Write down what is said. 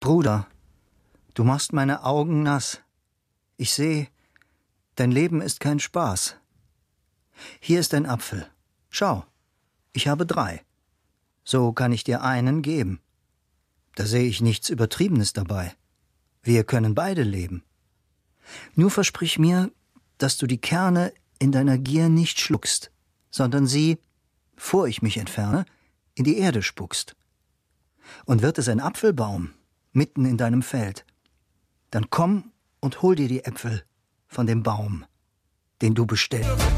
Bruder, du machst meine Augen nass. Ich sehe, dein Leben ist kein Spaß. Hier ist ein Apfel. Schau, ich habe 3. So kann ich dir einen geben. Da sehe ich nichts Übertriebenes dabei. Wir können beide leben. Nur versprich mir, dass du die Kerne in deiner Gier nicht schluckst, sondern sie, bevor ich mich entferne, in die Erde spuckst. Und wird es ein Apfelbaum mitten in deinem Feld, dann komm und hol dir die Äpfel von dem Baum, den du bestellst.